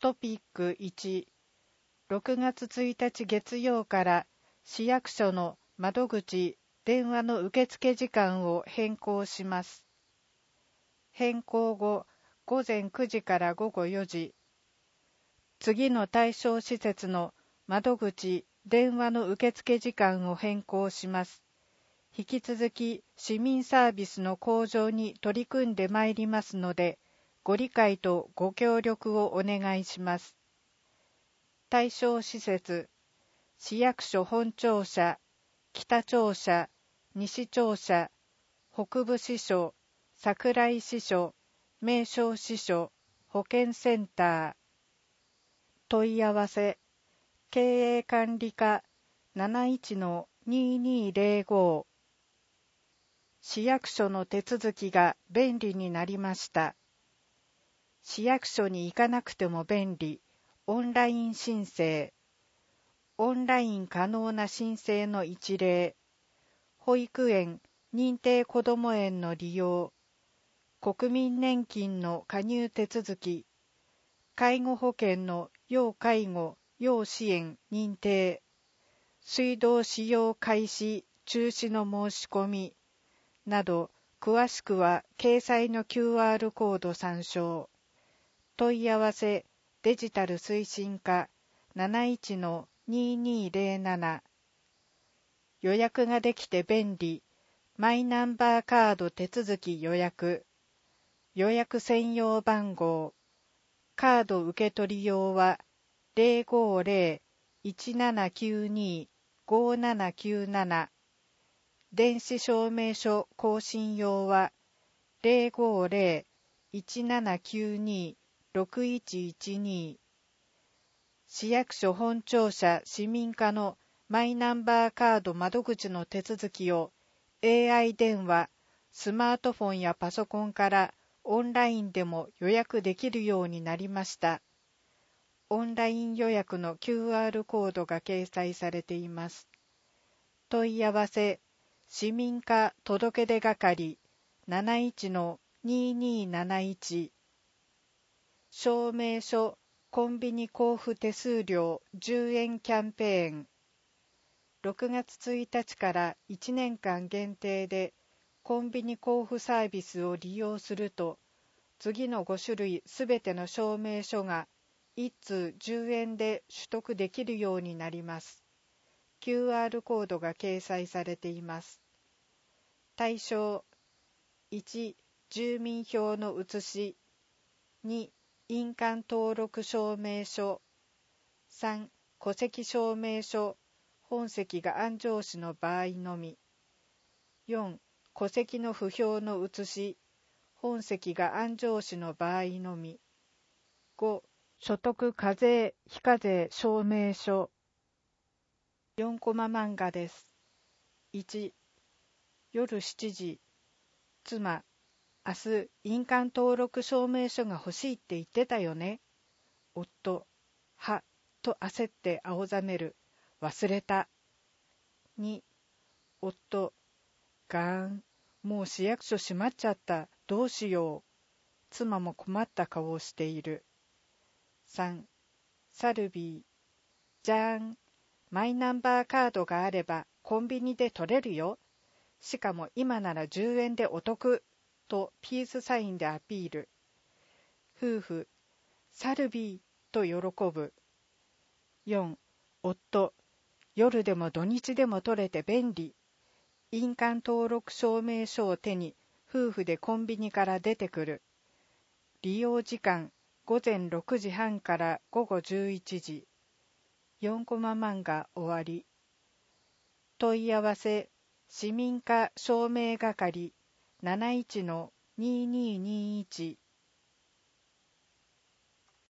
トピック1、6月1日月曜から市役所の窓口電話の受付時間を変更します。変更後、午前9時から午後4時。次の対象施設の窓口電話の受付時間を変更します。引き続き市民サービスの向上に取り組んでまいりますので、ご理解とご協力をお願いします。対象施設、市役所本庁舎、北庁舎、西庁舎、北部支所、桜井支所、名称支所、保健センター。問い合わせ、経営管理課 71-2205。市役所の手続きが便利になりました。市役所に行かなくても便利、オンライン申請。オンライン可能な申請の一例。保育園、認定こども園の利用。国民年金の加入手続き。介護保険の要介護、要支援認定。水道使用開始、中止の申し込み。など、詳しくは掲載の QR コード参照。問い合わせ、デジタル推進課 71-2207。予約ができて便利、マイナンバーカード手続き予約。予約専用番号。カード受け取り用は 050-1792-5797。電子証明書更新用は 050-1792-6112。市役所本庁舎市民課のマイナンバーカード窓口の手続きを AI 電話、スマートフォンやパソコンからオンラインでも予約できるようになりました。オンライン予約の QR コードが掲載されています。問い合わせ、市民課届出係 71-2271。証明書コンビニ交付手数料10円キャンペーン。6月1日から1年間限定でコンビニ交付サービスを利用すると、次の5種類すべての証明書が1通10円で取得できるようになります。QR コードが掲載されています。対象、1、住民票の写し、2、印鑑登録証明書、3、戸籍証明書、本籍が安城市の場合のみ、4、戸籍の不評の写し、本籍が安城市の場合のみ、5、所得課税非課税証明書。4コマ漫画です。1、夜7時、妻、明日印鑑登録証明書が欲しいって言ってたよね。夫、は、と焦って青ざめる。忘れた。2、夫、ガーン、もう市役所閉まっちゃった。どうしよう。妻も困った顔をしている。3、サルビー、じゃーん、マイナンバーカードがあればコンビニで取れるよ。しかも今なら10円でお得。とピースサインでアピール。夫婦、サルビーと喜ぶ。4、夫、夜でも土日でも取れて便利。印鑑登録証明書を手に夫婦でコンビニから出てくる。利用時間午前6時半から午後11時。4コマ漫画終わり。問い合わせ、市民課証明係 71-2221。